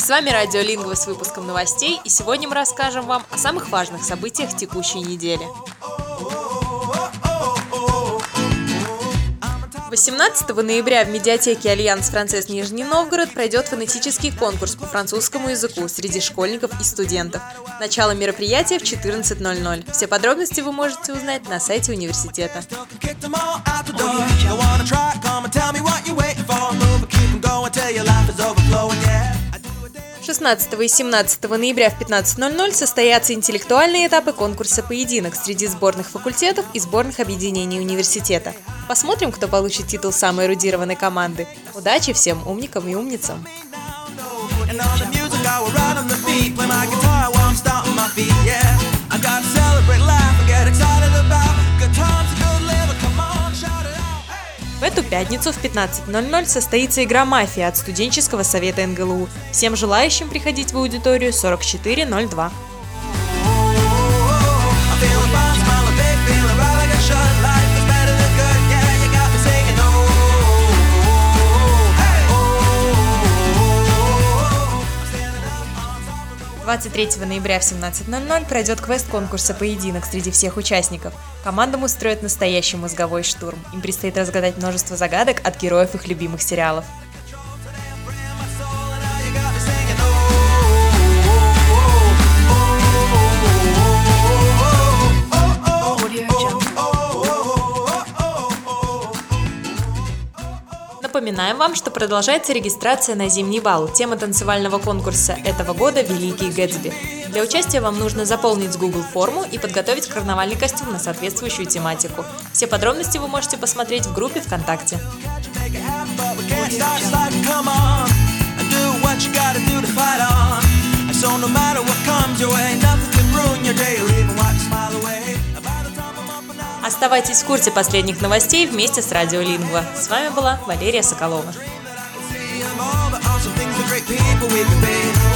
вами Радио Лингва с выпуском новостей, и сегодня мы расскажем вам о самых важных событиях текущей недели. 18 ноября в медиатеке Альянс Францез Нижний Новгород пройдет фонетический конкурс по французскому языку среди школьников и студентов. Начало мероприятия в 14:00. Все подробности вы можете узнать на сайте университета. 16 и 17 ноября в 15:00 состоятся интеллектуальные этапы конкурса «Поединок» среди сборных факультетов и сборных объединений университета. Посмотрим, кто получит титул самой эрудированной команды. Удачи всем умникам и умницам! В эту пятницу в 15:00 состоится игра «Мафия» от студенческого совета НГЛУ. Всем желающим приходить в аудиторию 4402. – 23 ноября в 17:00 пройдет квест конкурса «Поединок» среди всех участников. Командам устроят настоящий мозговой штурм. Им предстоит разгадать множество загадок от героев их любимых сериалов. Напоминаем вам, что продолжается регистрация на зимний бал. Тема танцевального конкурса этого года – «Великий Гэтсби». Для участия вам нужно заполнить с Google форму и подготовить карнавальный костюм на соответствующую тематику. Все подробности вы можете посмотреть в группе ВКонтакте. Оставайтесь в курсе последних новостей вместе с Радио Лингва. С вами была Валерия Соколова.